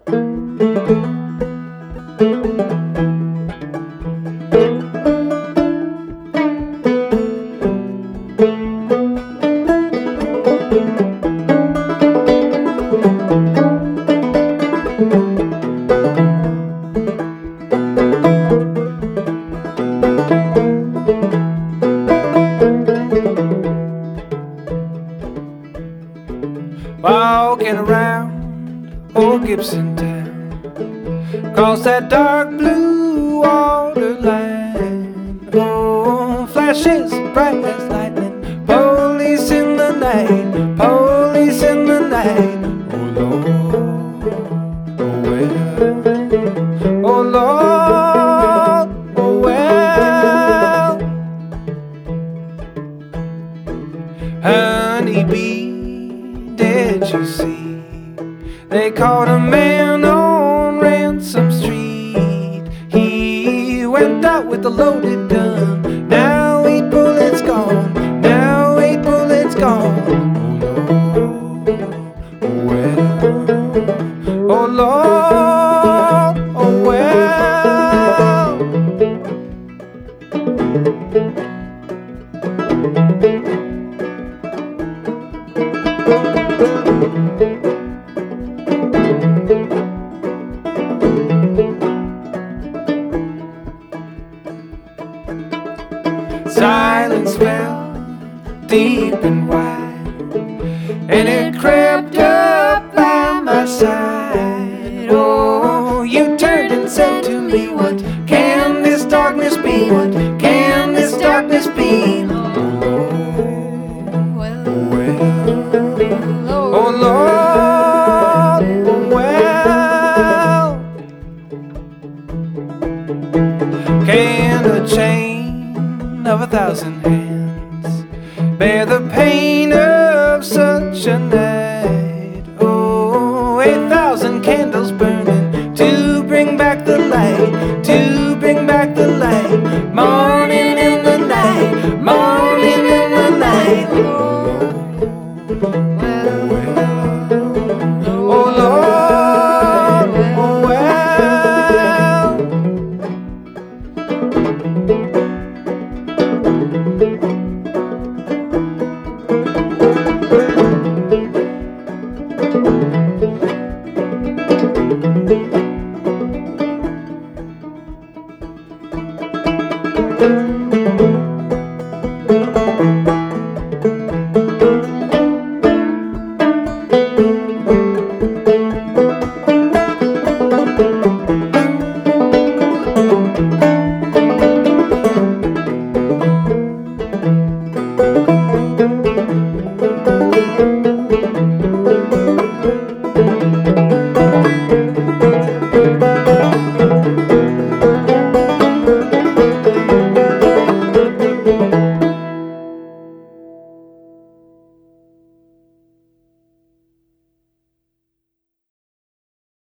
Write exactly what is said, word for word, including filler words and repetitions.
Walking around old Gibson town, across that dark blue water line. Oh, flashes bright as lightning, police in the night, police in the night. Oh Lord, oh well, oh Lord, oh well. Honeybee, did you see? They caught a man on Ransom Street. He went out with a loaded gun. Now eight bullets gone. Now eight bullets gone. Oh Lord, oh well. Oh Lord, oh well. Silence fell deep and wide, and it crept up by my side. Oh, you turned and said to me, what can this darkness be? What can this darkness be? Oh Lord, oh well. Can a chain of a thousand hands bear the pain of such a night? Oh, eight thousand candles burning to bring back the light, to bring back the light. Morning in the night, morning in the night. Oh Lord, oh well. Thank you.